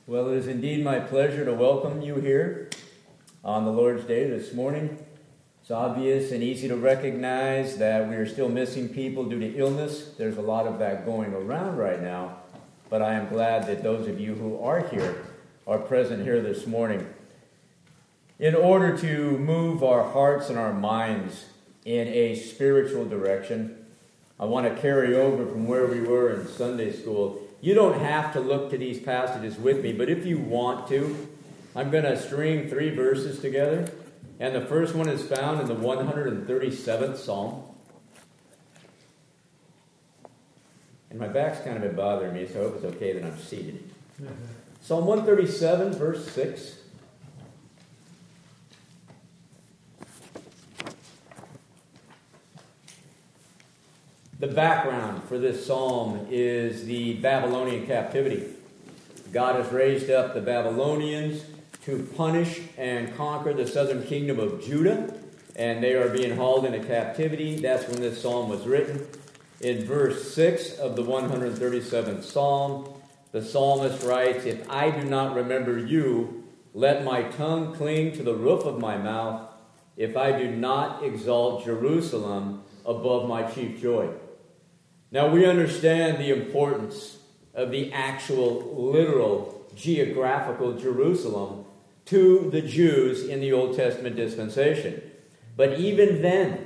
Well, it is indeed my pleasure to welcome you here on the Lord's Day this morning. It's obvious and easy to recognize that we are still missing people due to illness. There's a lot of that going around right now, but I am glad that those of you who are here are present here this morning. In order to move our hearts and our minds in a spiritual direction, I want to carry over from where we were in Sunday school. You don't have to look to these passages with me, but if you want to, I'm going to string 3 verses together. And the first one is found in the 137th Psalm. And my back's kind of been bothering me, so I hope it's okay that I'm seated. Psalm 137, verse 6. The background for this psalm is the Babylonian captivity. God has raised up the Babylonians to punish and conquer the southern kingdom of Judah, and they are being hauled into captivity. That's when this psalm was written. In verse 6 of the 137th Psalm, the psalmist writes, "If I do not remember you, let my tongue cling to the roof of my mouth, if I do not exalt Jerusalem above my chief joy." Now we understand the importance of the actual, literal, geographical Jerusalem to the Jews in the Old Testament dispensation. But even then,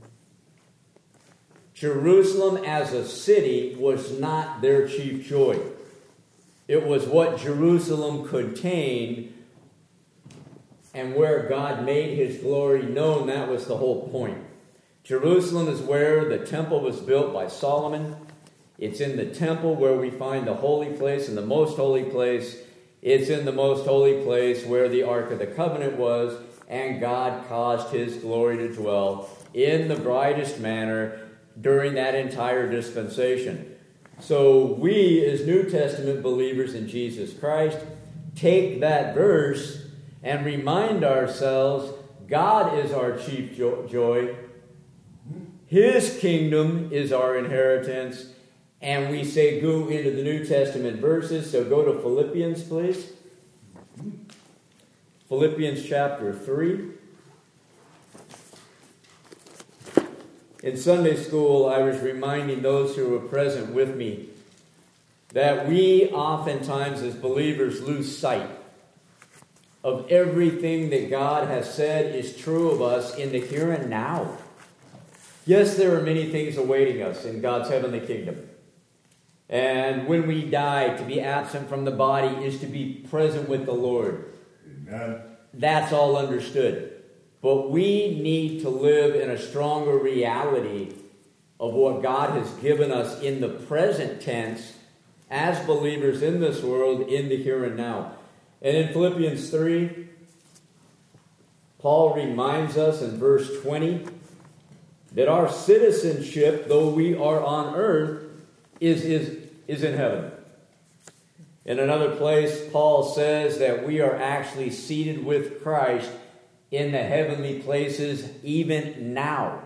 Jerusalem as a city was not their chief joy. It was what Jerusalem contained, and where God made his glory known. That was the whole point. Jerusalem is where the temple was built by Solomon. It's in the temple where we find the holy place and the most holy place. It's in the most holy place where the Ark of the Covenant was, and God caused his glory to dwell in the brightest manner during that entire dispensation. So we, as New Testament believers in Jesus Christ, take that verse and remind ourselves God is our chief joy. His kingdom is our inheritance. And we say go into the New Testament verses. So go to Philippians, please. Philippians chapter 3. In Sunday school, I was reminding those who were present with me that we oftentimes as believers lose sight of everything that God has said is true of us in the here and now. Yes, there are many things awaiting us in God's heavenly kingdom. And when we die, to be absent from the body is to be present with the Lord. Amen. That's all understood. But we need to live in a stronger reality of what God has given us in the present tense as believers in this world, in the here and now. And in Philippians 3, Paul reminds us in verse 20 that our citizenship, though we are on earth, is in heaven. In another place, Paul says that we are actually seated with Christ in the heavenly places even now.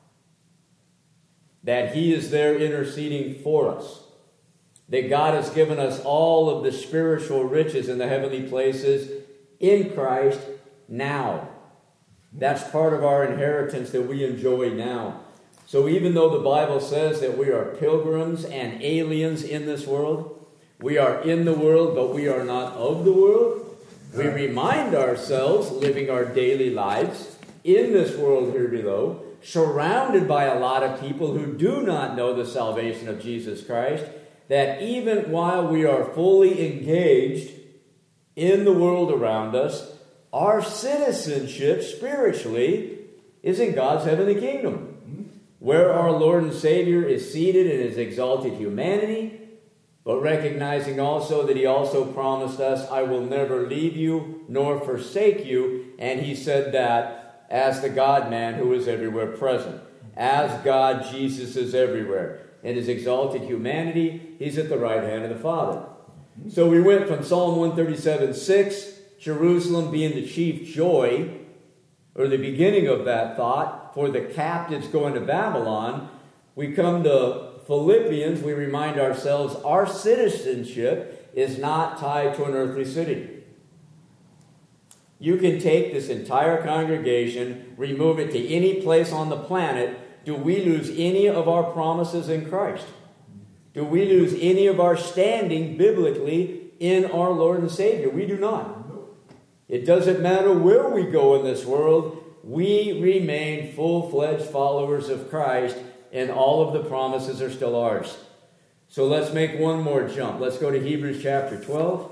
That he is there interceding for us. That God has given us all of the spiritual riches in the heavenly places in Christ now. That's part of our inheritance that we enjoy now. So even though the Bible says that we are pilgrims and aliens in this world, we are in the world, but we are not of the world. We remind ourselves, living our daily lives in this world here below, surrounded by a lot of people who do not know the salvation of Jesus Christ, that even while we are fully engaged in the world around us, our citizenship spiritually is in God's heavenly kingdom, where our Lord and Savior is seated in his exalted humanity, but recognizing also that he also promised us, "I will never leave you nor forsake you." And he said that as the God-man who is everywhere present. As God, Jesus is everywhere. In his exalted humanity, he's at the right hand of the Father. So we went from Psalm 137:6, Jerusalem being the chief joy, or the beginning of that thought, for the captives going to Babylon. We come to Philippians, we remind ourselves our citizenship is not tied to an earthly city. You can take this entire congregation, remove it to any place on the planet. Do we lose any of our promises in Christ? Do we lose any of our standing biblically in our Lord and Savior? We do not. It doesn't matter where we go in this world. We remain full-fledged followers of Christ, and all of the promises are still ours. So let's make one more jump. Let's go to Hebrews chapter 12.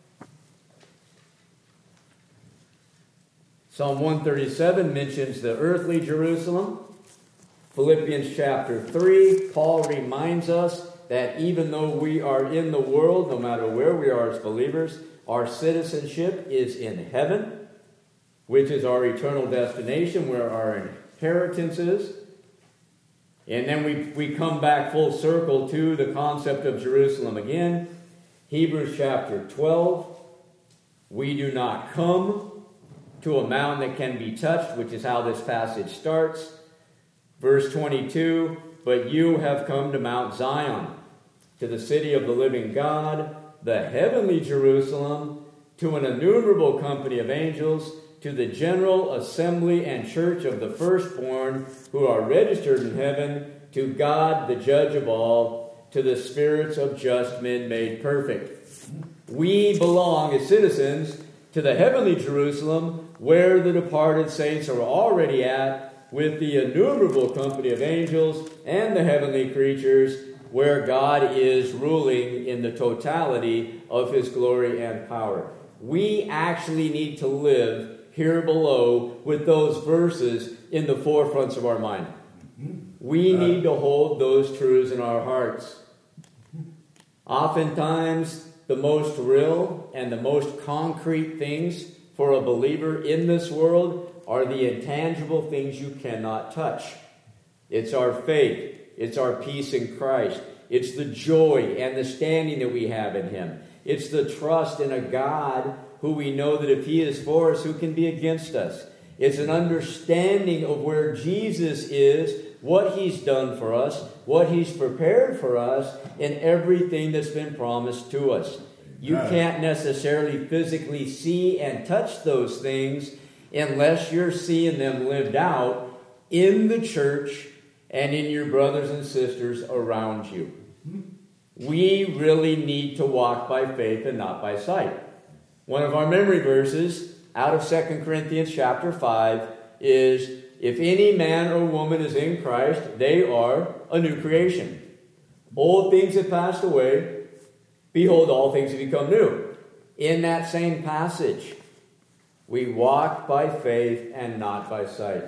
Psalm 137 mentions the earthly Jerusalem. Philippians chapter 3, Paul reminds us that even though we are in the world, no matter where we are as believers, our citizenship is in heaven, which is our eternal destination, where our inheritance is. And then we come back full circle to the concept of Jerusalem again. Hebrews chapter 12, we do not come to a mountain that can be touched, which is how this passage starts. Verse 22, but you have come to Mount Zion, to the city of the living God, the heavenly Jerusalem, to an innumerable company of angels, to the general assembly and church of the firstborn who are registered in heaven, to God, the judge of all, to the spirits of just men made perfect. We belong as citizens to the heavenly Jerusalem, where the departed saints are already at, with the innumerable company of angels and the heavenly creatures, where God is ruling in the totality of his glory and power. We actually need to live here below with those verses in the forefronts of our mind. We need to hold those truths in our hearts. Oftentimes, the most real and the most concrete things for a believer in this world are the intangible things you cannot touch. It's our faith. It's our peace in Christ. It's the joy and the standing that we have in him. It's the trust in a God who we know that if he is for us, who can be against us? It's an understanding of where Jesus is, what he's done for us, what he's prepared for us, and everything that's been promised to us. You can't necessarily physically see and touch those things unless you're seeing them lived out in the church and in your brothers and sisters around you. We really need to walk by faith and not by sight. One of our memory verses out of 2 Corinthians chapter 5 is, if any man or woman is in Christ, they are a new creation. Old things have passed away. Behold, all things have become new. In that same passage, we walk by faith and not by sight.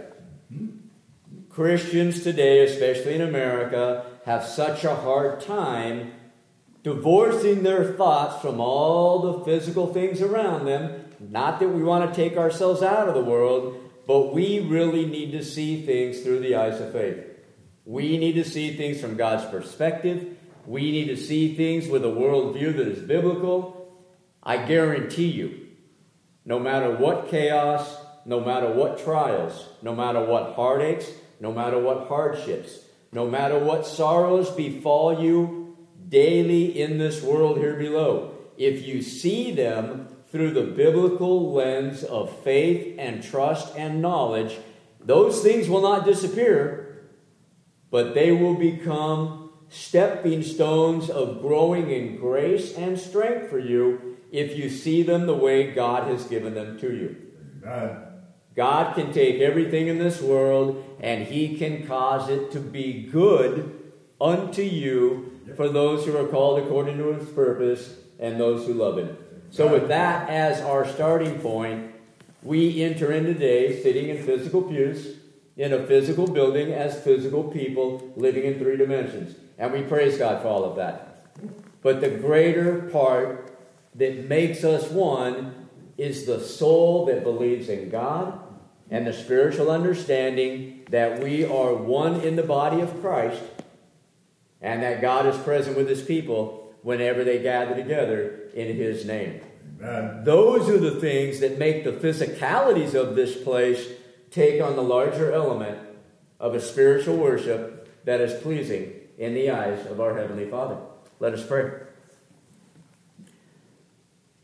Christians today, especially in America, have such a hard time divorcing their thoughts from all the physical things around them. Not that we want to take ourselves out of the world, but we really need to see things through the eyes of faith. We need to see things from God's perspective. We need to see things with a worldview that is biblical. I guarantee you, no matter what chaos, no matter what trials, no matter what heartaches, no matter what hardships, no matter what sorrows befall you daily in this world here below, if you see them through the biblical lens of faith and trust and knowledge, those things will not disappear, but they will become stepping stones of growing in grace and strength for you if you see them the way God has given them to you. Amen. God can take everything in this world and he can cause it to be good unto you for those who are called according to his purpose and those who love him. So with that as our starting point, we enter in today sitting in physical pews, in a physical building as physical people living in 3 dimensions. And we praise God for all of that. But the greater part that makes us one is the soul that believes in God and the spiritual understanding that we are one in the body of Christ and that God is present with his people whenever they gather together in his name. Amen. Those are the things that make the physicalities of this place take on the larger element of a spiritual worship that is pleasing in the eyes of our Heavenly Father. Let us pray.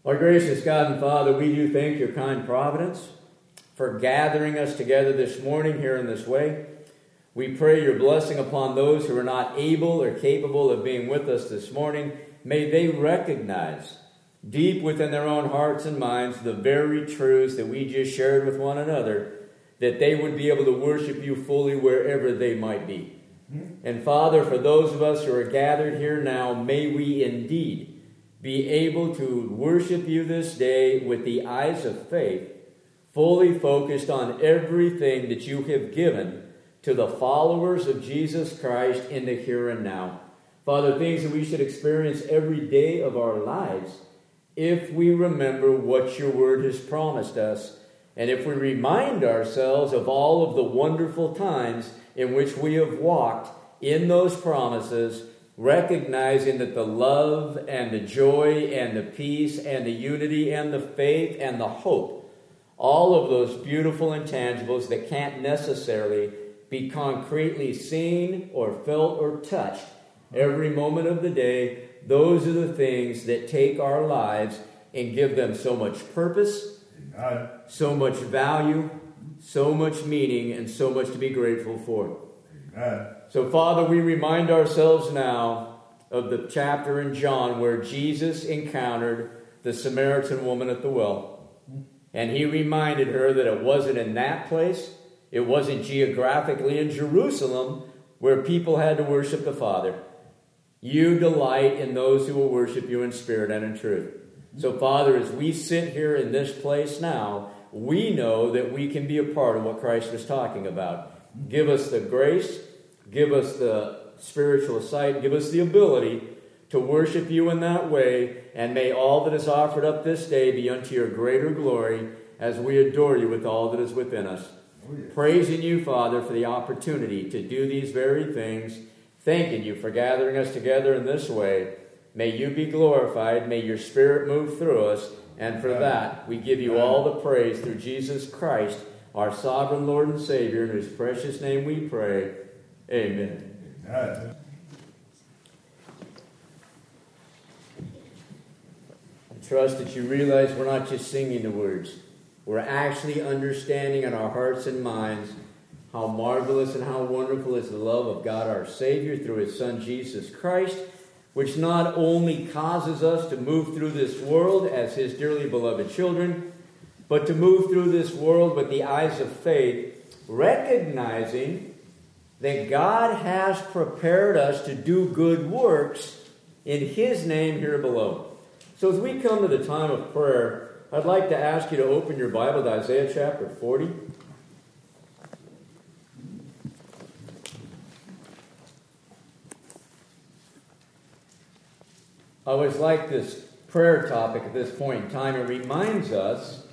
Our gracious God and Father, we do thank your kind providence for gathering us together this morning here in this way. We pray your blessing upon those who are not able or capable of being with us this morning. May they recognize deep within their own hearts and minds the very truths that we just shared with one another, that they would be able to worship you fully wherever they might be. And Father, for those of us who are gathered here now, may we indeed be able to worship you this day with the eyes of faith, fully focused on everything that you have given to the followers of Jesus Christ in the here and now. Father, things that we should experience every day of our lives if we remember what your word has promised us, and if we remind ourselves of all of the wonderful times in which we have walked in those promises, recognizing that the love and the joy and the peace and the unity and the faith and the hope, all of those beautiful intangibles that can't necessarily be concretely seen or felt or touched every moment of the day, those are the things that take our lives and give them so much purpose, so much value, so much meaning, and so much to be grateful for. So, Father, we remind ourselves now of the chapter in John where Jesus encountered the Samaritan woman at the well. And he reminded her that it wasn't in that place, it wasn't geographically in Jerusalem where people had to worship the Father. You delight in those who will worship you in spirit and in truth. So, Father, as we sit here in this place now, we know that we can be a part of what Christ was talking about. Give us the grace, give us the spiritual sight, give us the ability to worship you in that way, and may all that is offered up this day be unto your greater glory as we adore you with all that is within us. Praising you, Father, for the opportunity to do these very things, thanking you for gathering us together in this way. May you be glorified, may your Spirit move through us, and for that we give you all the praise through Jesus Christ, our sovereign Lord and Savior, in whose precious name we pray. Amen. I trust that you realize we're not just singing the words. We're actually understanding in our hearts and minds how marvelous and how wonderful is the love of God our Savior through his Son Jesus Christ, which not only causes us to move through this world as his dearly beloved children, but to move through this world with the eyes of faith, recognizing that God has prepared us to do good works in his name here below. So as we come to the time of prayer, I'd like to ask you to open your Bible to Isaiah chapter 40. I always like this prayer topic at this point in time. It reminds us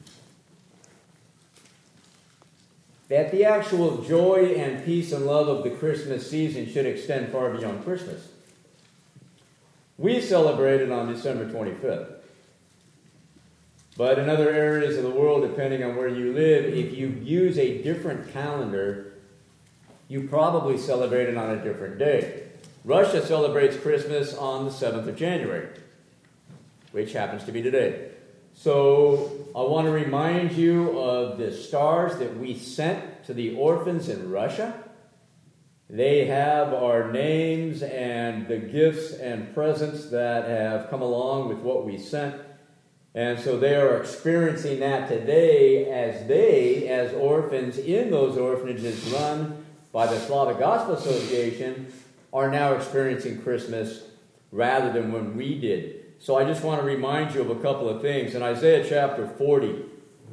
that the actual joy and peace and love of the Christmas season should extend far beyond Christmas. We celebrate it on December 25th. But in other areas of the world, depending on where you live, if you use a different calendar, you probably celebrate it on a different day. Russia celebrates Christmas on the 7th of January, which happens to be today. So I want to remind you of the stars that we sent to the orphans in Russia. They have our names and the gifts and presents that have come along with what we sent. And so they are experiencing that today as orphans in those orphanages run by the Slavic Gospel Association, are now experiencing Christmas rather than when we did. So I just want to remind you of a couple of things. In Isaiah chapter 40,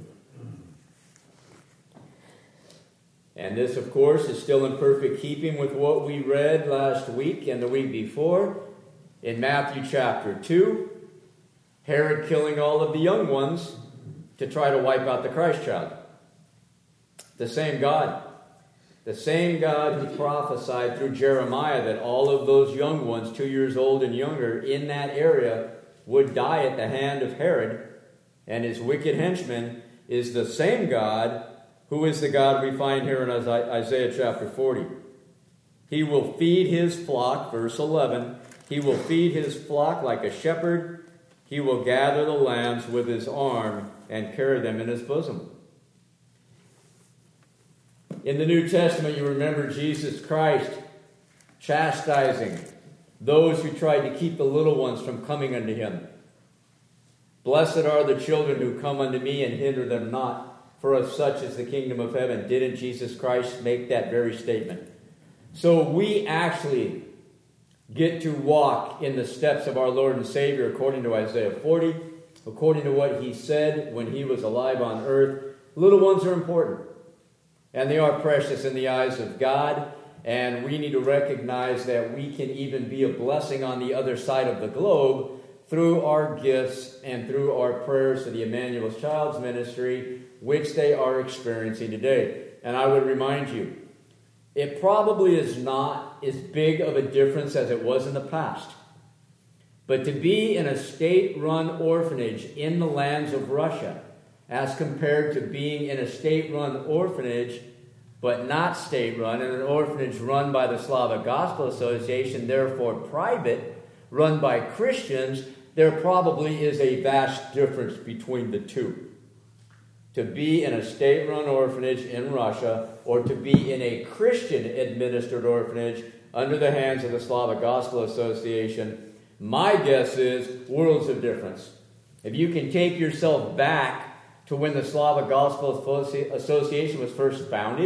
and this, of course, is still in perfect keeping with what we read last week and the week before. In Matthew chapter 2, Herod killing all of the young ones to try to wipe out the Christ child. The same God who prophesied through Jeremiah that all of those young ones, 2 years old and younger, in that area would die at the hand of Herod and his wicked henchmen, is the same God who is the God we find here in Isaiah chapter 40. He will feed his flock, verse 11, he will feed his flock like a shepherd. he will gather the lambs with his arm and carry them in his bosom. In the New Testament, you remember Jesus Christ chastising those who tried to keep the little ones from coming unto him. Blessed are the children who come unto me, and hinder them not, for of such is the kingdom of heaven. Didn't Jesus Christ make that very statement? So we actually get to walk in the steps of our Lord and Savior according to Isaiah 40, according to what he said when he was alive on earth. Little ones are important, and they are precious in the eyes of God, and we need to recognize that we can even be a blessing on the other side of the globe through our gifts and through our prayers for the Emmanuel Child's Ministry, which they are experiencing today. And I would remind you, it probably is not as big of a difference as it was in the past. But to be in a state-run orphanage in the lands of Russia, as compared to being in a state-run orphanage, but not state-run, in an orphanage run by the Slavic Gospel Association, therefore private, run by Christians, there probably is a vast difference between the two. To be in a state-run orphanage in Russia, or to be in a Christian-administered orphanage under the hands of the Slavic Gospel Association, my guess is worlds of difference. If you can take yourself back to when the Slavic Gospel Association was first founded,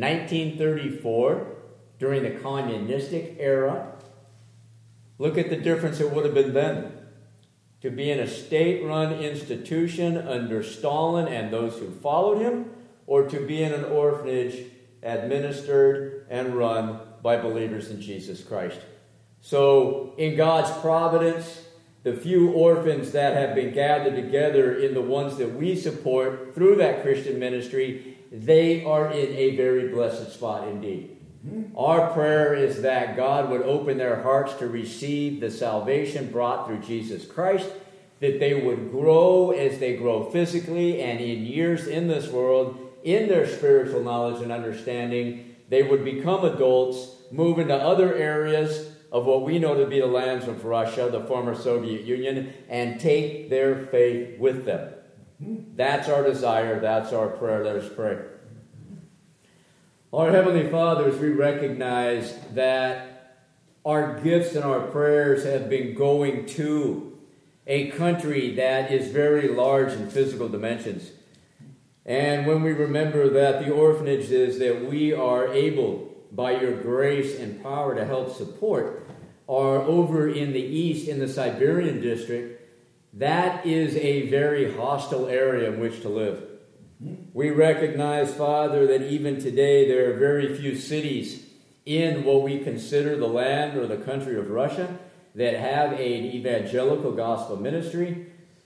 1934, during the communistic era, look at the difference it would have been then. To be in a state-run institution under Stalin and those who followed him, or to be in an orphanage administered and run by believers in Jesus Christ. So, in God's providence, the few orphans that have been gathered together in the ones that we support through that Christian ministry, they are in a very blessed spot indeed. Our prayer is that God would open their hearts to receive the salvation brought through Jesus Christ, that they would grow as they grow physically and in years in this world, in their spiritual knowledge and understanding. They would become adults, move into other areas of what we know to be the lands of Russia, the former Soviet Union, and take their faith with them. That's our desire. That's our prayer. Let us pray. Our Heavenly Father, as we recognize that our gifts and our prayers have been going to a country that is very large in physical dimensions. And when we remember that the orphanages that we are able, by your grace and power to help support, are over in the east, in the Siberian district, that is a very hostile area in which to live. We recognize, Father, that even today there are very few cities in what we consider the land or the country of Russia that have an evangelical gospel ministry.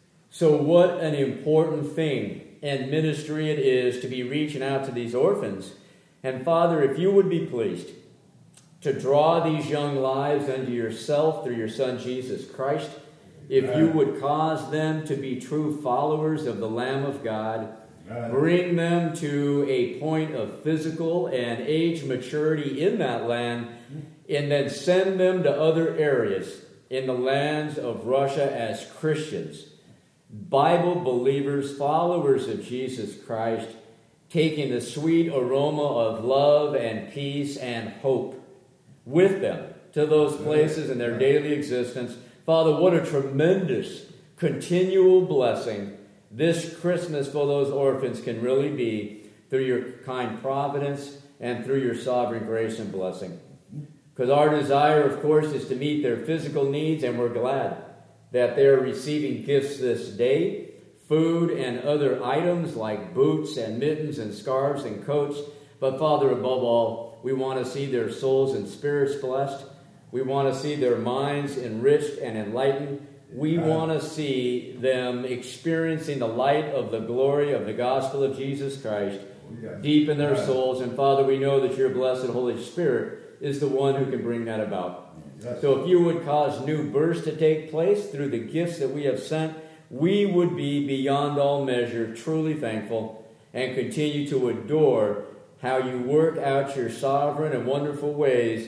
So what an important thing and ministry it is to be reaching out to these orphans. And Father, if you would be pleased to draw these young lives unto yourself through your Son Jesus Christ, if you would cause them to be true followers of the Lamb of God, bring them to a point of physical and age maturity in that land, and then send them to other areas in the lands of Russia as Christians, Bible believers, followers of Jesus Christ, taking the sweet aroma of love and peace and hope with them to those places in their daily existence. Father, what a tremendous continual blessing this Christmas for those orphans can really be through your kind providence and through your sovereign grace and blessing. Because our desire, of course, is to meet their physical needs, and we're glad that they're receiving gifts this day, food and other items like boots and mittens and scarves and coats. But Father, above all, we want to see their souls and spirits blessed. We want to see their minds enriched and enlightened. We want to see them experiencing the light of the glory of the gospel of Jesus Christ deep in their souls. And Father, we know that your blessed Holy Spirit is the one who can bring that about. So if you would cause new births to take place through the gifts that we have sent, we would be beyond all measure truly thankful and continue to adore how you work out your sovereign and wonderful ways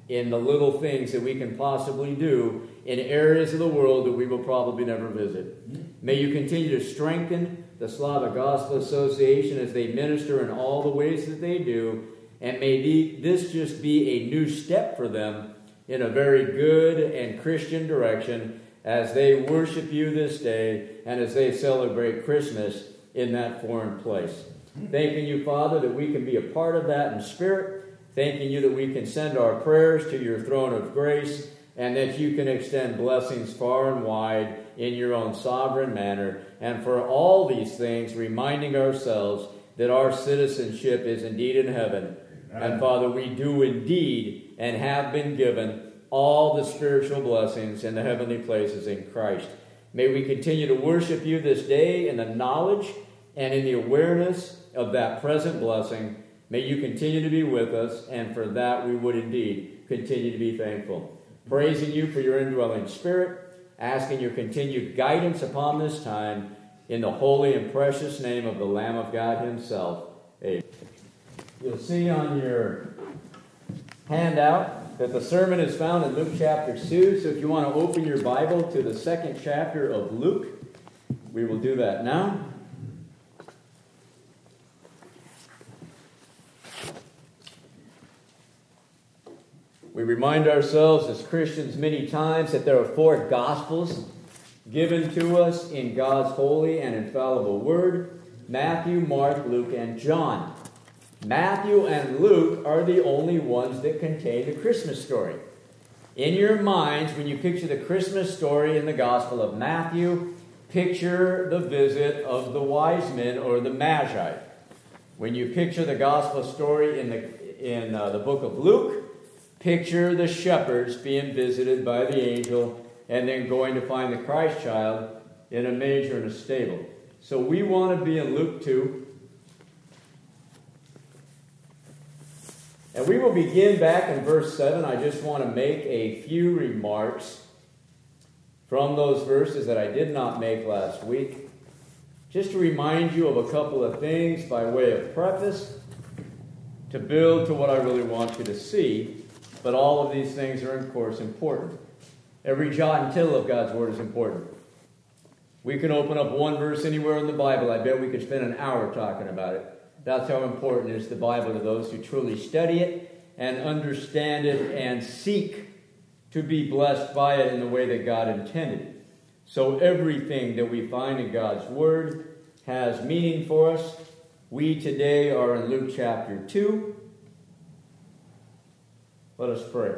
in the little things that we can possibly do in areas of the world that we will probably never visit. May you continue to strengthen the Slavic Gospel Association as they minister in all the ways that they do, and may this just be a new step for them in a very good and Christian direction as they worship you this day and as they celebrate Christmas in that foreign place. Thanking you, Father, that we can be a part of that in spirit. Thanking you that we can send our prayers to your throne of grace and that you can extend blessings far and wide in your own sovereign manner. And for all these things, reminding ourselves that our citizenship is indeed in heaven. And Father, we do indeed and have been given all the spiritual blessings in the heavenly places in Christ. May we continue to worship you this day in the knowledge and in the awareness of that present blessing. May you continue to be with us, and for that we would indeed continue to be thankful. Praising you for your indwelling spirit, asking your continued guidance upon this time, in the holy and precious name of the Lamb of God himself. Amen. You'll see on your handout that the sermon is found in Luke chapter 2. So if you want to open your Bible to the second chapter of Luke, we will do that now. We remind ourselves as Christians many times that there are 4 Gospels given to us in God's holy and infallible Word: Matthew, Mark, Luke, and John. Matthew and Luke are the only ones that contain the Christmas story. In your minds, when you picture the Christmas story in the Gospel of Matthew, picture the visit of the wise men or the Magi. When you picture the Gospel story in the book of Luke, picture the shepherds being visited by the angel and then going to find the Christ child in a manger in a stable. So we want to be in Luke 2. And we will begin back in verse 7. I just want to make a few remarks from those verses that I did not make last week, just to remind you of a couple of things by way of preface, to build to what I really want you to see. But all of these things are, of course, important. Every jot and tittle of God's Word is important. We can open up one verse anywhere in the Bible. I bet we could spend an hour talking about it. That's how important is the Bible to those who truly study it and understand it and seek to be blessed by it in the way that God intended. So everything that we find in God's Word has meaning for us. We today are in Luke chapter 2. Let us pray.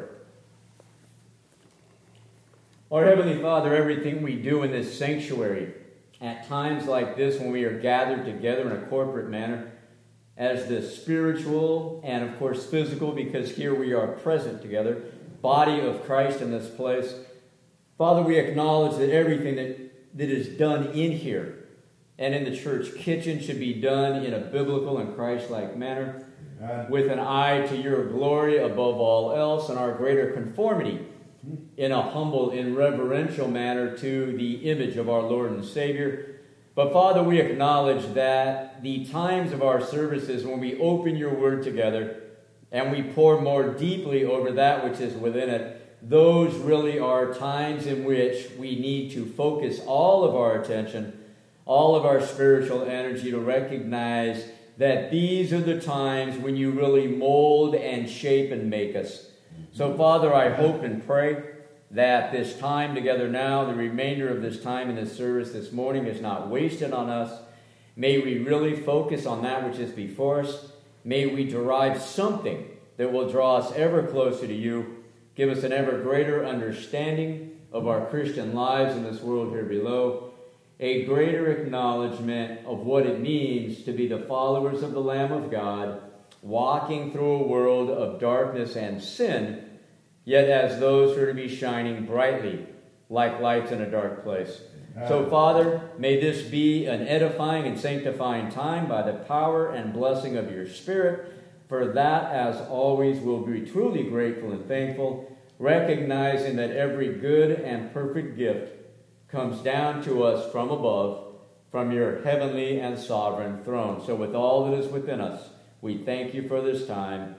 Our Heavenly Father, everything we do in this sanctuary, at times like this when we are gathered together in a corporate manner, as the spiritual and, of course, physical, because here we are present together, body of Christ in this place. Father, we acknowledge that everything that is done in here and in the church kitchen should be done in a biblical and Christ-like manner, with an eye to your glory above all else and our greater conformity in a humble and reverential manner to the image of our Lord and Savior. But Father, we acknowledge that the times of our services when we open your word together and we pour more deeply over that which is within it, those really are times in which we need to focus all of our attention, all of our spiritual energy to recognize that these are the times when you really mold and shape and make us. So, Father, I hope and pray that this time together now, the remainder of this time in this service this morning, is not wasted on us. May we really focus on that which is before us. May we derive something that will draw us ever closer to you. Give us an ever greater understanding of our Christian lives in this world here below. A greater acknowledgement of what it means to be the followers of the Lamb of God, walking through a world of darkness and sin, yet as those who are to be shining brightly like lights in a dark place. So, Father, may this be an edifying and sanctifying time by the power and blessing of your Spirit. For that, as always, we'll be truly grateful and thankful, recognizing that every good and perfect gift comes down to us from above, from your heavenly and sovereign throne. So with all that is within us, we thank you for this time.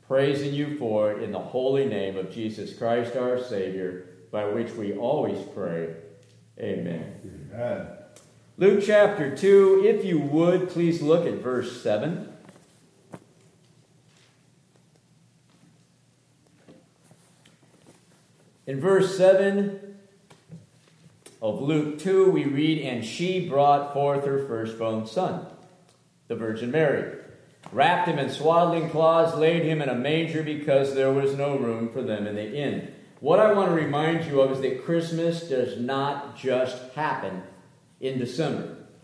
praising you for it in the holy name of Jesus Christ our Savior, by which we always pray. Amen. Amen. Luke chapter 2, if you would, please look at verse 7. In verse 7 of Luke 2, we read, "And she brought forth her firstborn son, the Virgin Mary, wrapped him in swaddling cloths, laid him in a manger because there was no room for them in the inn." What I want to remind you of is that Christmas does not just happen in December.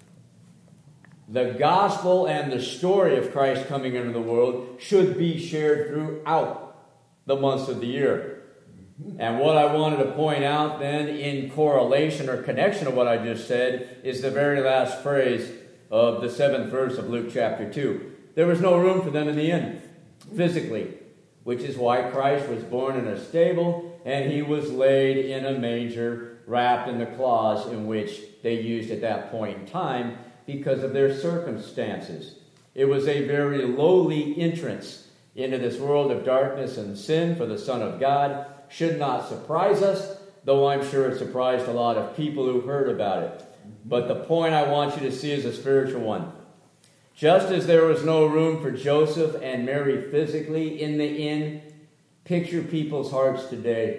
The gospel and the story of Christ coming into the world should be shared throughout the months of the year. And what I wanted to point out then in correlation or connection to what I just said is the very last phrase of the 7th verse of Luke chapter 2. There was no room for them in the inn, physically, which is why Christ was born in a stable and he was laid in a manger, wrapped in the cloths in which they used at that point in time because of their circumstances. It was a very lowly entrance into this world of darkness and sin for the Son of God. Should not surprise us, though I'm sure it surprised a lot of people who heard about it. But the point I want you to see is a spiritual one. Just as there was no room for Joseph and Mary physically in the inn, picture people's hearts today.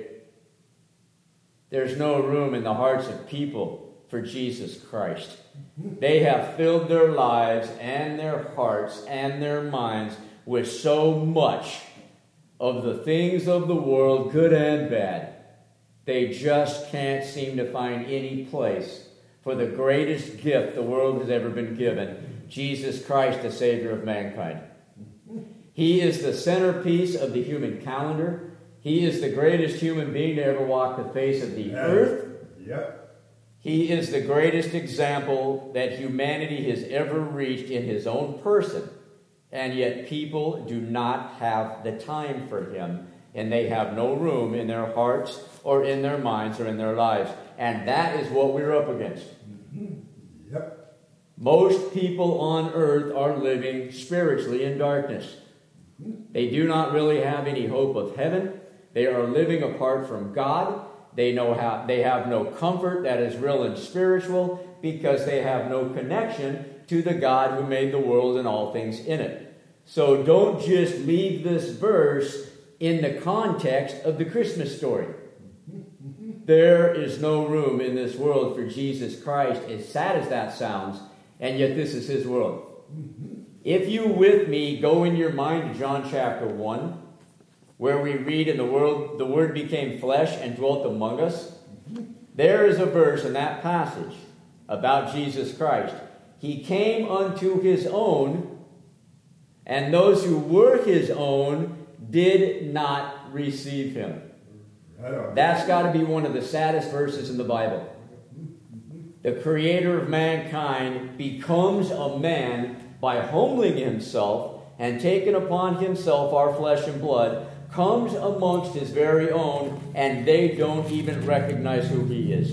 There's no room in the hearts of people for Jesus Christ. They have filled their lives and their hearts and their minds with so much of the things of the world, good and bad. They just can't seem to find any place for the greatest gift the world has ever been given, Jesus Christ, the Savior of mankind. He is the centerpiece of the human calendar. He is the greatest human being to ever walk the face of the earth. Yep. He is the greatest example that humanity has ever reached in his own person. And yet people do not have the time for him, and they have no room in their hearts or in their minds or in their lives. And that is what we're up against. Yep. Most people on earth are living spiritually in darkness. They do not really have any hope of heaven. They are living apart from God. They have no comfort that is real and spiritual because they have no connection to the God who made the world and all things in it. So don't just leave this verse in the context of the Christmas story. There is no room in this world for Jesus Christ, as sad as that sounds, and yet this is his world. If you with me go in your mind to John chapter 1, where we read, "In the world, the Word became flesh and dwelt among us," there is a verse in that passage about Jesus Christ. "He came unto his own, and those who were his own did not receive him." That's got to be one of the saddest verses in the Bible. The creator of mankind becomes a man by humbling himself and taking upon himself our flesh and blood, comes amongst his very own, and they don't even recognize who he is.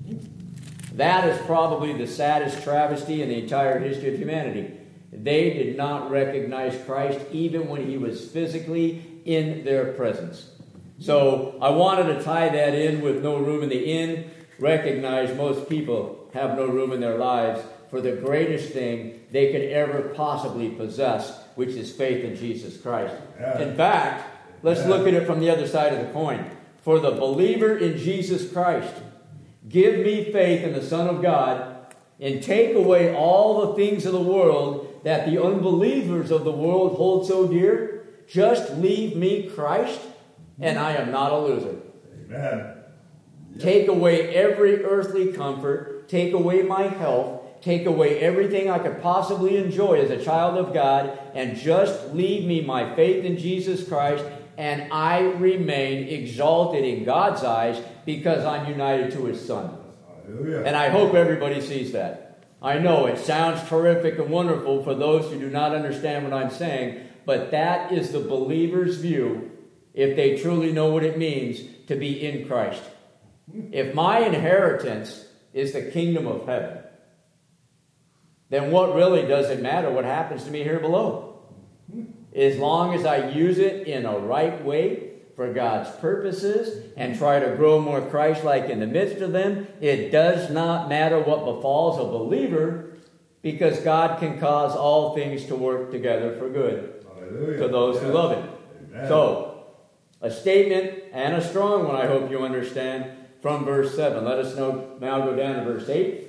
That is probably the saddest travesty in the entire history of humanity. They did not recognize Christ even when he was physically in their presence. So I wanted to tie that in with no room in the inn. Recognize most people have no room in their lives for the greatest thing they could ever possibly possess, which is faith in Jesus Christ. Yeah. In fact, let's look at it from the other side of the coin. For the believer in Jesus Christ, give me faith in the Son of God and take away all the things of the world that the unbelievers of the world hold so dear. Just leave me Christ, and I am not a loser. Amen. Yep. Take away every earthly comfort. Take away my health. Take away everything I could possibly enjoy as a child of God, and just leave me my faith in Jesus Christ, and I remain exalted in God's eyes because I'm united to his Son. Hallelujah. And I hope everybody sees that. I know it sounds terrific and wonderful for those who do not understand what I'm saying, but that is the believer's view if they truly know what it means to be in Christ. If my inheritance is the kingdom of heaven, then what really does it matter what happens to me here below? as long as I use it in a right way for God's purposes and try to grow more Christ-like in the midst of them, it does not matter what befalls a believer, because God can cause all things to work together for good. Hallelujah. To those who love Him. Amen. So, a statement, and a strong one, I hope you understand, from verse 7. Let us now go down to verse 8.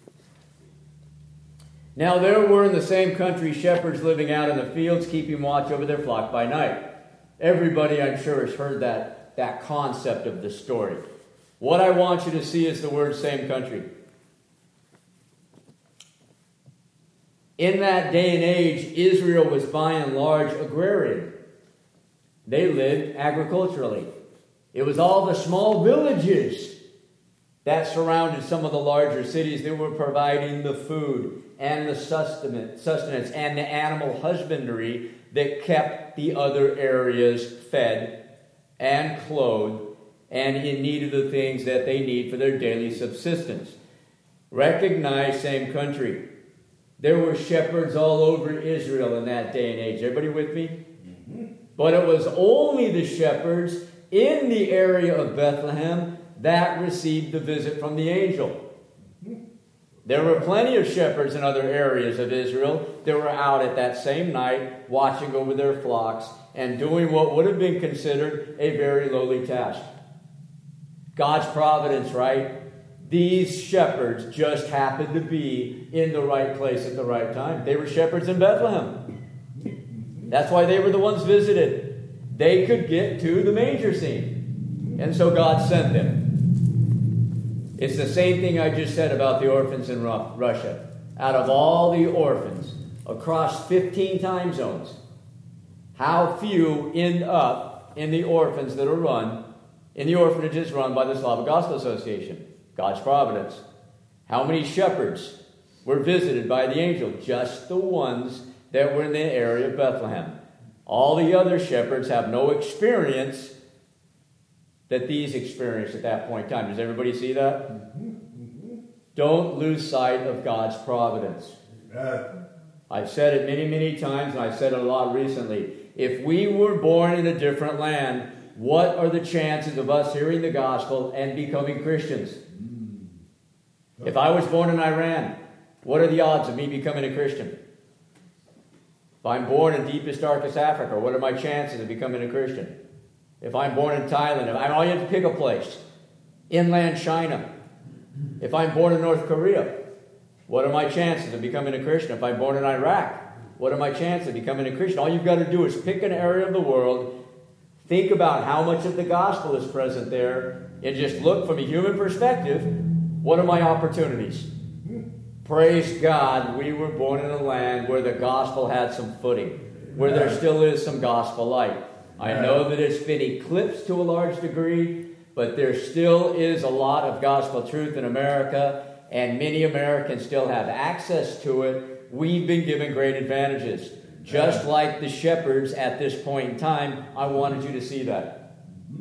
Now there were in the same country shepherds living out in the fields, keeping watch over their flock by night. Everybody, I'm sure, has heard that concept of the story. What I want you to see is the word same country. In that day and age, Israel was by and large agrarian. They lived agriculturally. It was all the small villages that surrounded some of the larger cities that were providing the food and the sustenance and the animal husbandry that kept the other areas fed and clothed and in need of the things that they need for their daily subsistence. Recognize same country. There were shepherds all over Israel in that day and age. Everybody with me? Mm-hmm. But it was only the shepherds in the area of Bethlehem that received the visit from the angel. There were plenty of shepherds in other areas of Israel that were out at that same night watching over their flocks and doing what would have been considered a very lowly task. God's providence, right? These shepherds just happened to be in the right place at the right time. They were shepherds in Bethlehem. That's why they were the ones visited. They could get to the manger scene. And so God sent them. It's the same thing I just said about the orphans in Russia. Out of all the orphans across 15 time zones, how few end up in the orphans that are run, in the orphanages run by the Slavic Gospel Association? God's providence. How many shepherds were visited by the angel? Just the ones that were in the area of Bethlehem. All the other shepherds have no experience that these experienced at that point in time. Does everybody see that? Don't lose sight of God's providence. I've said it many, many times, and I've said it a lot recently. If we were born in a different land, what are the chances of us hearing the gospel and becoming Christians? If I was born in Iran, what are the odds of me becoming a Christian? If I'm born in deepest, darkest Africa, what are my chances of becoming a Christian? If I'm born in Thailand, I only have to pick a place. Inland China. If I'm born in North Korea, what are my chances of becoming a Christian? If I'm born in Iraq, what are my chances of becoming a Christian? All you've got to do is pick an area of the world, think about how much of the gospel is present there, and just look from a human perspective, what are my opportunities? Praise God, we were born in a land where the gospel had some footing, where there still is some gospel light. I know that it's been eclipsed to a large degree, but there still is a lot of gospel truth in America, and many Americans still have access to it. We've been given great advantages. Just like the shepherds at this point in time, I wanted you to see that.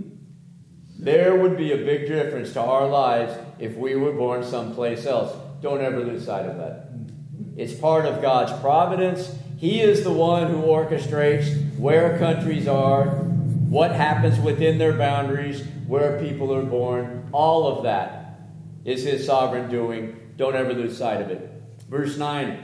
There would be a big difference to our lives if we were born someplace else. Don't ever lose sight of that. It's part of God's providence. He is the one who orchestrates where countries are, what happens within their boundaries, where people are born. All of that is His sovereign doing. Don't ever lose sight of it. Verse 9.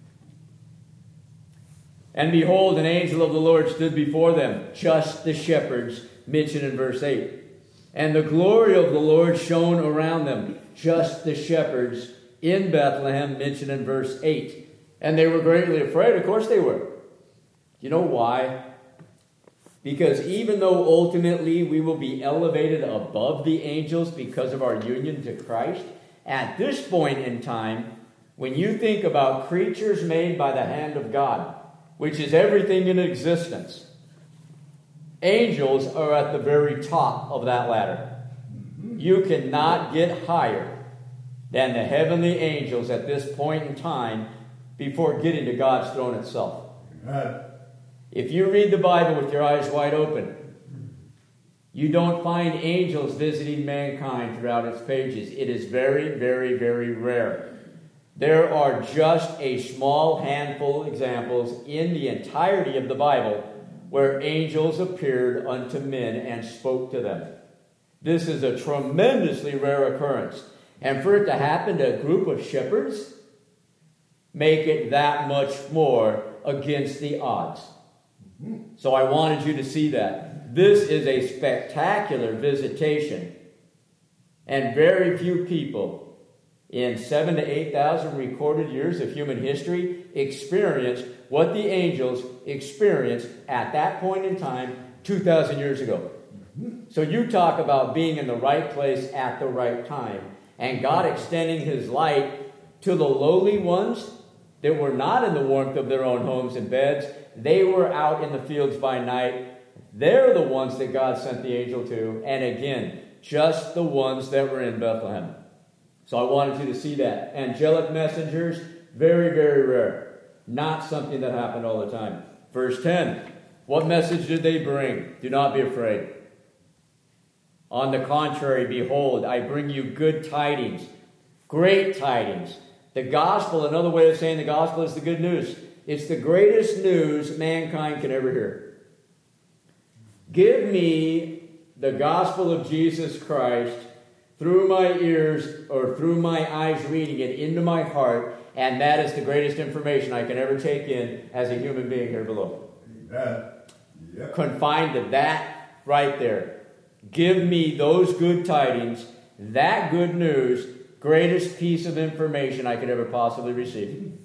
And behold, an angel of the Lord stood before them, just the shepherds mentioned in verse 8. And the glory of the Lord shone around them, just the shepherds in Bethlehem mentioned in verse 8. And they were greatly afraid. Of course they were. You know why? Because even though ultimately we will be elevated above the angels because of our union to Christ, at this point in time, when you think about creatures made by the hand of God, which is everything in existence, angels are at the very top of that ladder. You cannot get higher than the heavenly angels at this point in time before getting to God's throne itself. Amen. If you read the Bible with your eyes wide open, you don't find angels visiting mankind throughout its pages. It is very, very, very rare. There are just a small handful of examples in the entirety of the Bible where angels appeared unto men and spoke to them. This is a tremendously rare occurrence. And for it to happen to a group of shepherds, make it that much more against the odds. So I wanted you to see that. This is a spectacular visitation. And very few people in 7,000 to 8,000 recorded years of human history experienced what the angels experienced at that point in time 2,000 years ago. So you talk about being in the right place at the right time. And God extending his light to the lowly ones that were not in the warmth of their own homes and beds. They were out in the fields by night. They're the ones that God sent the angel to. And again, just the ones that were in Bethlehem. So I wanted you to see that. Angelic messengers, very, very rare. Not something that happened all the time. Verse 10, what message did they bring? Do not be afraid. On the contrary, behold, I bring you good tidings, great tidings. The gospel, another way of saying the gospel is the good news. It's the greatest news mankind can ever hear. Give me the gospel of Jesus Christ through my ears or through my eyes reading it into my heart, and that is the greatest information I can ever take in as a human being here below. Amen. Yep. Confined to that right there. Give me those good tidings, that good news, greatest piece of information I could ever possibly receive.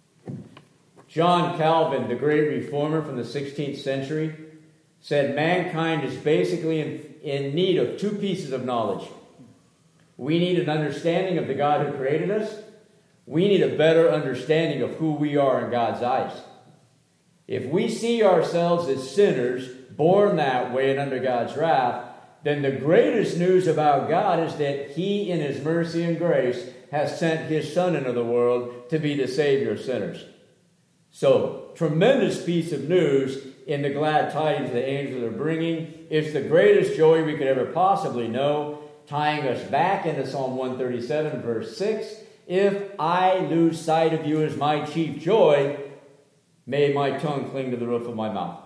John Calvin, the great reformer from the 16th century, said mankind is basically in need of two pieces of knowledge. We need an understanding of the God who created us. We need a better understanding of who we are in God's eyes. If we see ourselves as sinners, born that way and under God's wrath, then the greatest news about God is that he, in his mercy and grace, has sent his Son into the world to be the Savior of sinners. So, tremendous piece of news in the glad tidings the angels are bringing. It's the greatest joy we could ever possibly know, tying us back into Psalm 137, verse 6. If I lose sight of you as my chief joy, may my tongue cling to the roof of my mouth.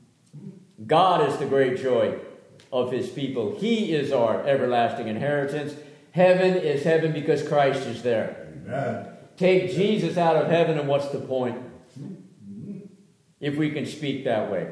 God is the great joy of his people. He is our everlasting inheritance. Heaven is heaven because Christ is there. Amen. Take Jesus out of heaven and what's the point? If we can speak that way.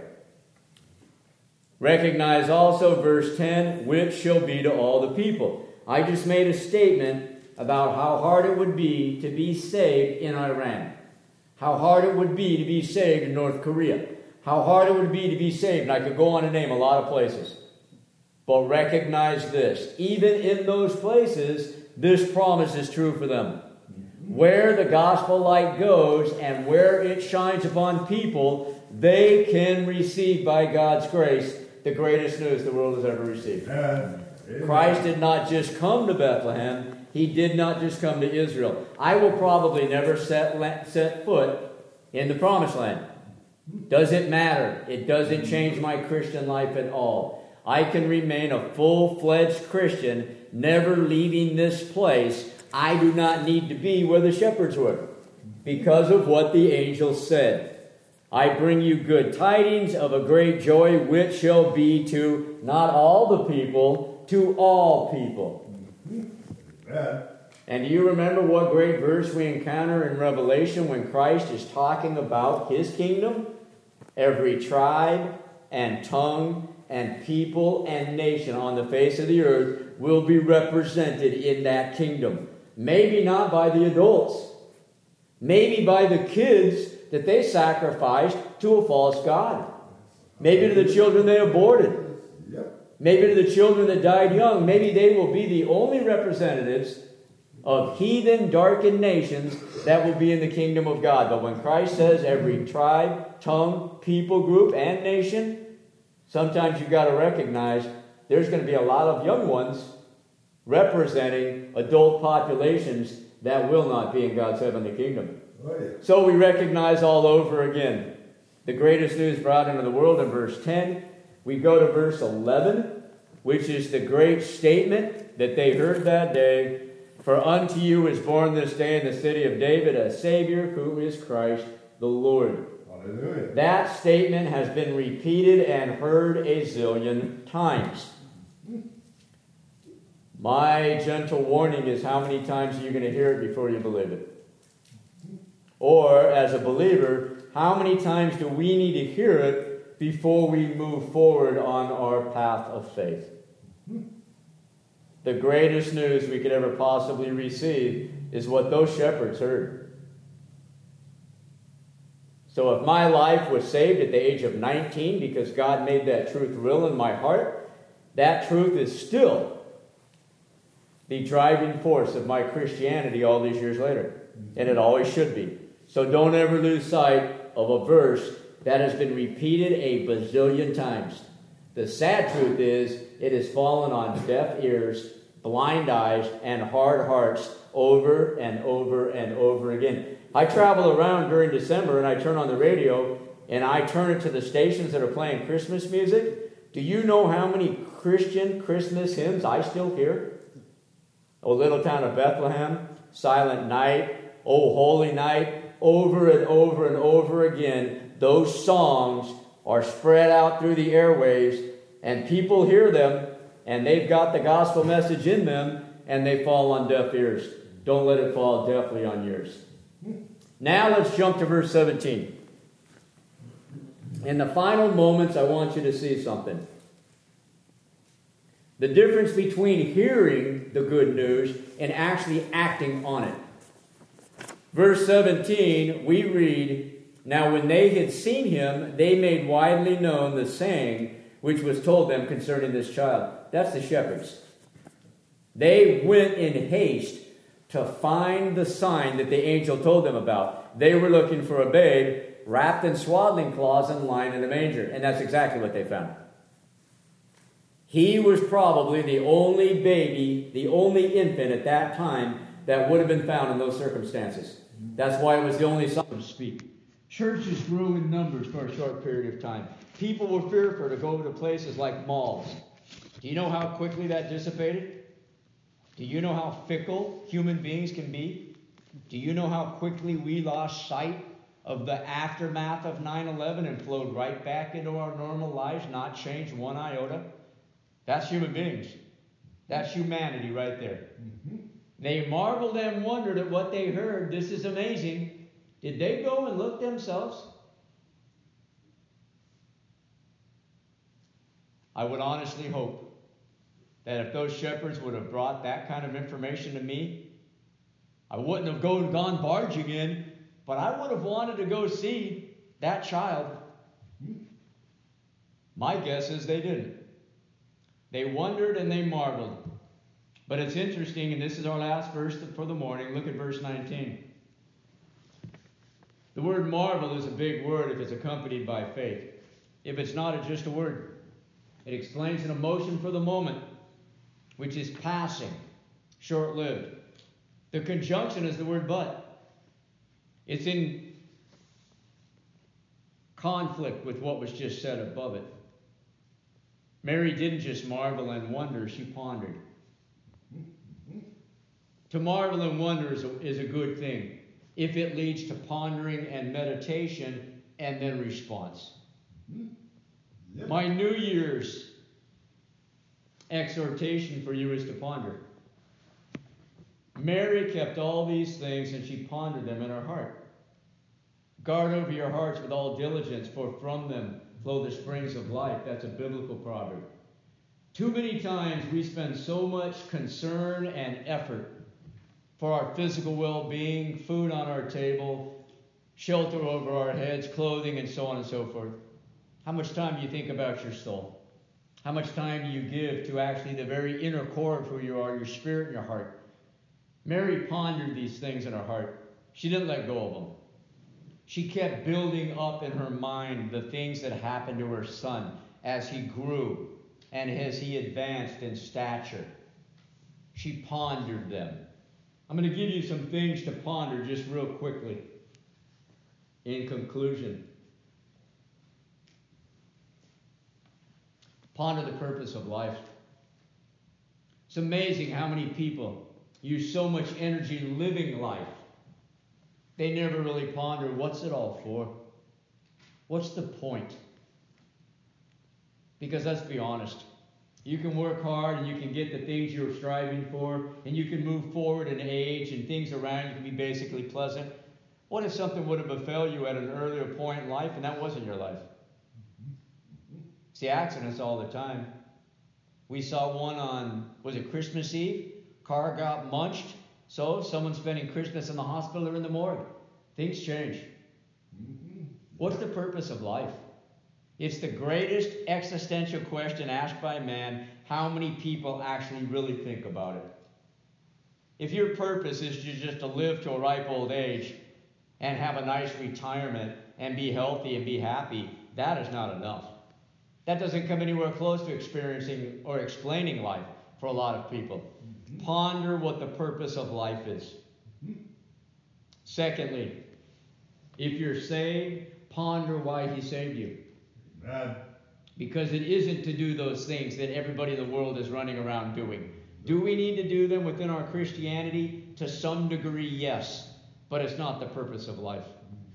Recognize also verse 10, which shall be to all the people. I just made a statement about how hard it would be to be saved in Iran. How hard it would be to be saved in North Korea. How hard it would be to be saved, and I could go on and name a lot of places. But recognize this, even in those places, this promise is true for them. Where the gospel light goes and where it shines upon people, they can receive by God's grace the greatest news the world has ever received. Amen. Christ did not just come to Bethlehem. He did not just come to Israel. I will probably never set foot in the promised land. Does it matter? It doesn't change my Christian life at all. I can remain a full-fledged Christian, never leaving this place. I do not need to be where the shepherds were because of what the angel said. I bring you good tidings of a great joy, which shall be to not all the people, to all people. Amen. And do you remember what great verse we encounter in Revelation when Christ is talking about his kingdom? Every tribe and tongue and people and nation on the face of the earth will be represented in that kingdom. Maybe not by the adults. Maybe by the kids that they sacrificed to a false god. Maybe to the children they aborted. Yep. Maybe to the children that died young. Maybe they will be the only representatives of heathen, darkened nations that will be in the kingdom of God. But when Christ says every tribe, tongue, people group, and nation, sometimes you've got to recognize there's going to be a lot of young ones representing adult populations that will not be in God's heavenly kingdom. Oh, yeah. So we recognize all over again the greatest news brought into the world in verse 10. We go to verse 11, which is the great statement that they heard that day. For unto you is born this day in the city of David a Savior, who is Christ the Lord. Hallelujah. That statement has been repeated and heard a zillion times. My gentle warning is, how many times are you going to hear it before you believe it? Or, as a believer, how many times do we need to hear it before we move forward on our path of faith? The greatest news we could ever possibly receive is what those shepherds heard. So if my life was saved at the age of 19 because God made that truth real in my heart, that truth is still the driving force of my Christianity all these years later. And it always should be. So don't ever lose sight of a verse that has been repeated a bazillion times. The sad truth is, it has fallen on deaf ears, blind eyes, and hard hearts over and over and over again. I travel around during December and I turn on the radio and I turn it to the stations that are playing Christmas music. Do you know how many Christian Christmas hymns I still hear? O Little Town of Bethlehem, Silent Night, O Holy Night, over and over and over again. Those songs are spread out through the airwaves and people hear them and they've got the gospel message in them and they fall on deaf ears. Don't let it fall deafly on yours. Now let's jump to verse 17. In the final moments, I want you to see something. The difference between hearing the good news and actually acting on it. Verse 17, we read, "Now when they had seen him, they made widely known the saying which was told them concerning this child." That's the shepherds. They went in haste to find the sign that the angel told them about. They were looking for a babe wrapped in swaddling cloths and lying in a manger. And that's exactly what they found. He was probably the only baby, the only infant at that time that would have been found in those circumstances. That's why it was the only son to speak. Churches grew in numbers for a short period of time. People were fearful to go to places like malls. Do you know how quickly that dissipated? Do you know how fickle human beings can be? Do you know how quickly we lost sight of the aftermath of 9/11 and flowed right back into our normal lives, not changed one iota? That's human beings. That's humanity right there. They marveled and wondered at what they heard. This is amazing. Did they go and look themselves? I would honestly hope that if those shepherds would have brought that kind of information to me, I wouldn't have gone barging in, but I would have wanted to go see that child. My guess is they didn't. They wondered and they marveled. But it's interesting, and this is our last verse for the morning. Look at verse 19. The word marvel is a big word if it's accompanied by faith. If it's not, it's just a word. It explains an emotion for the moment, which is passing, short-lived. The conjunction is the word but. It's in conflict with what was just said above it. Mary didn't just marvel and wonder, she pondered. To marvel and wonder is a good thing if it leads to pondering and meditation and then response. Yep. My New Year's exhortation for you is to ponder. Mary kept all these things and she pondered them in her heart. Guard over your hearts with all diligence, for from them flow the springs of life. That's a biblical proverb. Too many times we spend so much concern and effort for our physical well-being, food on our table, shelter over our heads, clothing, and so on and so forth. How much time do you think about your soul? How much time do you give to actually the very inner core of who you are, your spirit and your heart? Mary pondered these things in her heart. She didn't let go of them. She kept building up in her mind the things that happened to her son as he grew and as he advanced in stature. She pondered them. I'm going to give you some things to ponder just real quickly. In conclusion, ponder the purpose of life. It's amazing how many people use so much energy living life. They never really ponder, what's it all for? What's the point? Because let's be honest, you can work hard and you can get the things you're striving for, and you can move forward in age, and things around you can be basically pleasant. What if something would have befell you at an earlier point in life and that wasn't your life? See, accidents all the time. We saw one on, was it Christmas Eve? Car got munched. So, someone spending Christmas in the hospital or in the morgue. Things change. What's the purpose of life? It's the greatest existential question asked by man. How many people actually really think about it? If your purpose is just to live to a ripe old age and have a nice retirement and be healthy and be happy, that is not enough. That doesn't come anywhere close to experiencing or explaining life for a lot of people. Ponder what the purpose of life is. Secondly, if you're saved, ponder why he saved you. Amen. Because it isn't to do those things that everybody in the world is running around doing. Do we need to do them within our Christianity? To some degree, yes. But it's not the purpose of life.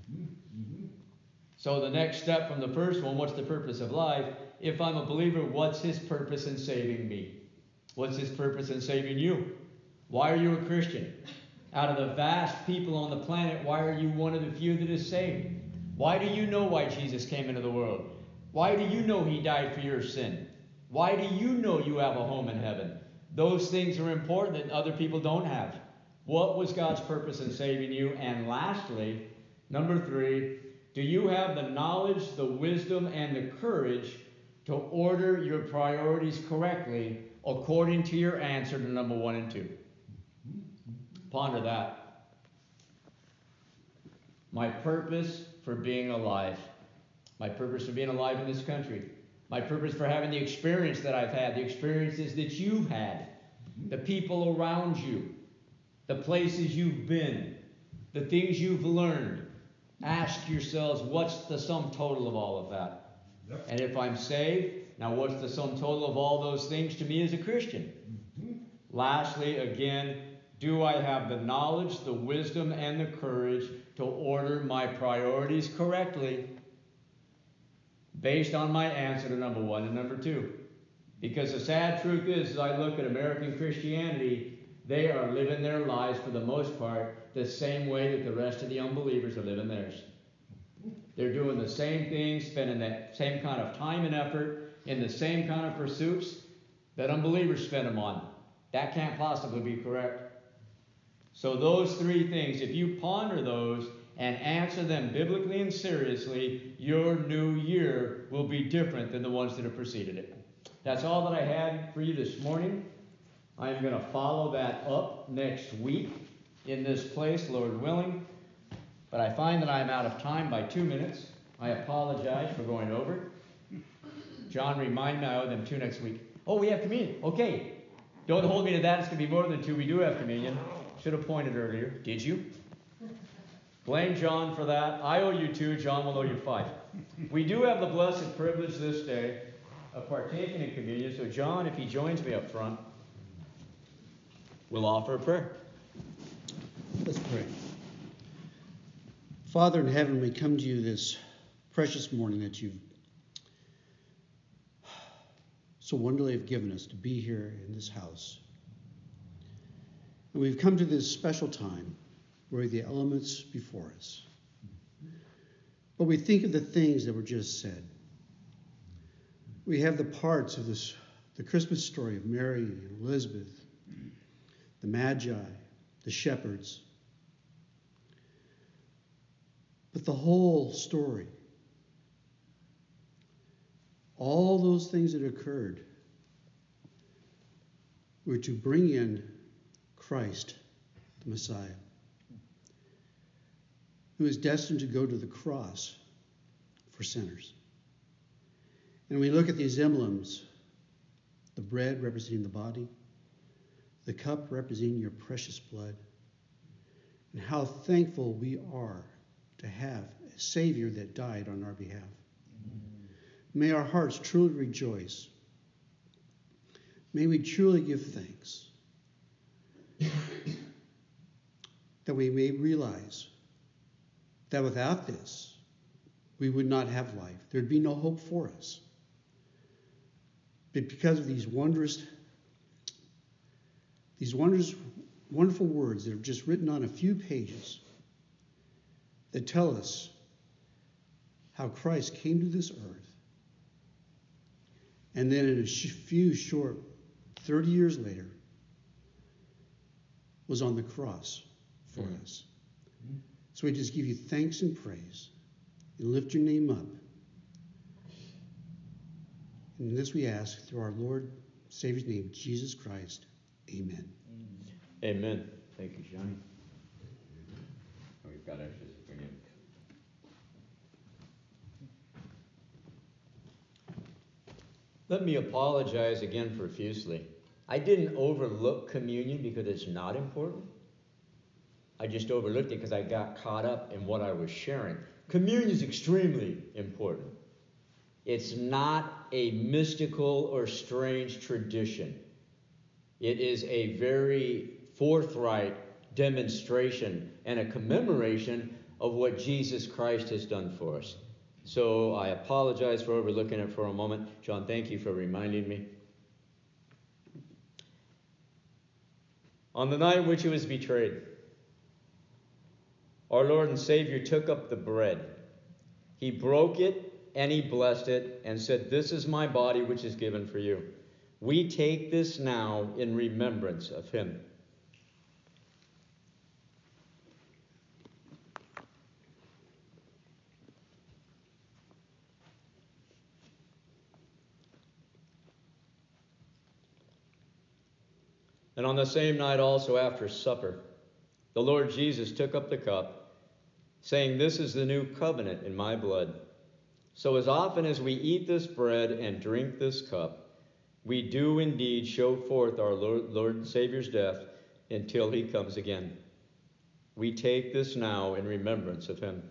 So the next step from the first one, what's the purpose of life? If I'm a believer, what's his purpose in saving me? What's his purpose in saving you? Why are you a Christian? Out of the vast people on the planet, why are you one of the few that is saved? Why do you know why Jesus came into the world? Why do you know he died for your sin? Why do you know you have a home in heaven? Those things are important that other people don't have. What was God's purpose in saving you? And lastly, number 3, do you have the knowledge, the wisdom, and the courage to order your priorities correctly according to your answer to number 1 and 2? Ponder that. My purpose for being alive. My purpose for being alive in this country. My purpose for having the experience that I've had, the experiences that you've had, the people around you, the places you've been, the things you've learned. Ask yourselves, what's the sum total of all of that? Yep. And if I'm saved, now what's the sum total of all those things to me as a Christian? Lastly, again, do I have the knowledge, the wisdom, and the courage to order my priorities correctly based on my answer to number 1 and number 2? Because the sad truth is, as I look at American Christianity, they are living their lives for the most part the same way that the rest of the unbelievers are living theirs. They're doing the same things, spending that same kind of time and effort in the same kind of pursuits that unbelievers spend them on. That can't possibly be correct. So those 3 things, if you ponder those and answer them biblically and seriously, your new year will be different than the ones that have preceded it. That's all that I had for you this morning. I'm going to follow that up next week in this place, Lord willing. But I find that I'm out of time by 2 minutes. I apologize for going over. John, remind me I owe them 2 next week. Oh, we have communion. Okay. Don't hold me to that. It's going to be more than 2. We do have communion. Should have pointed earlier. Did you? Blame John for that. I owe you 2. John will owe you 5. We do have the blessed privilege this day of partaking in communion. So John, if he joins me up front, we'll offer a prayer. Let's pray. Father in heaven, we come to you this precious morning that you've so wonderfully have given us to be here in this house. And we've come to this special time where the elements before us. But we think of the things that were just said. We have the parts of this, the Christmas story of Mary and Elizabeth, the Magi, the shepherds. But the whole story, all those things that occurred, were to bring in Christ, the Messiah, who is destined to go to the cross for sinners. And we look at these emblems, the bread representing the body, the cup representing your precious blood, and how thankful we are to have a Savior that died on our behalf. May our hearts truly rejoice. May we truly give thanks that we may realize that without this, we would not have life. There'd be no hope for us. But because of these wonderful words that are just written on a few pages that tell us how Christ came to this earth, and then in a few short 30 years later was on the cross for us. So we just give you thanks and praise and lift your name up. And this we ask through our Lord, Savior's name, Jesus Christ. Amen. Amen. Thank you, Johnny. We've got extras if we need. Let me apologize again profusely. I didn't overlook communion because it's not important. I just overlooked it because I got caught up in what I was sharing. Communion is extremely important. It's not a mystical or strange tradition. It is a very forthright demonstration and a commemoration of what Jesus Christ has done for us. So I apologize for overlooking it for a moment. John, thank you for reminding me. On the night in which he was betrayed, our Lord and Savior took up the bread. He broke it and he blessed it and said, "This is my body which is given for you. We take this now in remembrance of him." And on the same night also after supper, the Lord Jesus took up the cup, saying, "This is the new covenant in my blood. So as often as we eat this bread and drink this cup, we do indeed show forth our Lord and Savior's death until he comes again. We take this now in remembrance of him."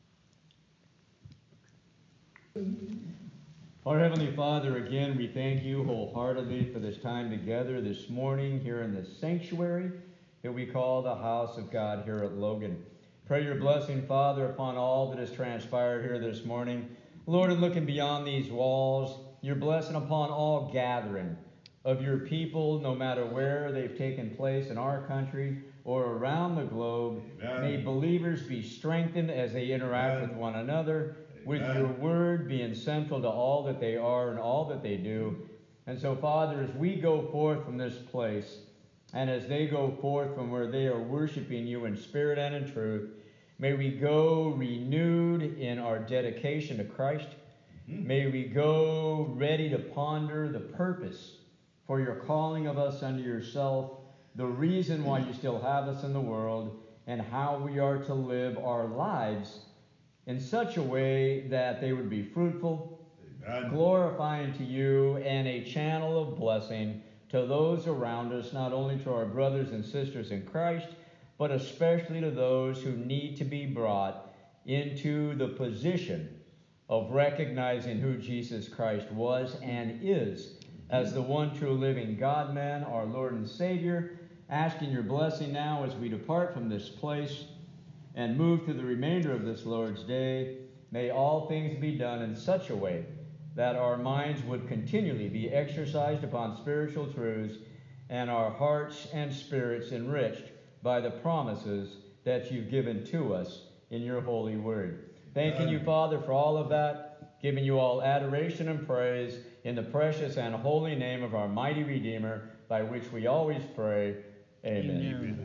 Our Heavenly Father, again, we thank you wholeheartedly for this time together this morning here in the sanctuary that we call the house of God here at Logan. Pray your blessing, Father, upon all that has transpired here this morning. Lord, and looking beyond these walls, your blessing upon all gathering of your people, no matter where they've taken place in our country or around the globe. Amen. May believers be strengthened as they interact with one another, with your word being central to all that they are and all that they do. And so, Father, as we go forth from this place, and as they go forth from where they are worshiping you in spirit and in truth, may we go renewed in our dedication to Christ. May we go ready to ponder the purpose for your calling of us unto yourself, the reason why you still have us in the world, and how we are to live our lives in such a way that they would be fruitful, Amen, glorifying to you, and a channel of blessing to those around us, not only to our brothers and sisters in Christ, but especially to those who need to be brought into the position of recognizing who Jesus Christ was and is as the one true living God-man, our Lord and Savior, asking your blessing now as we depart from this place and move through the remainder of this Lord's Day. May all things be done in such a way that our minds would continually be exercised upon spiritual truths and our hearts and spirits enriched by the promises that you've given to us in your holy word. Thanking you, Father, for all of that, giving you all adoration and praise in the precious and holy name of our mighty Redeemer, by which we always pray. Amen. Amen.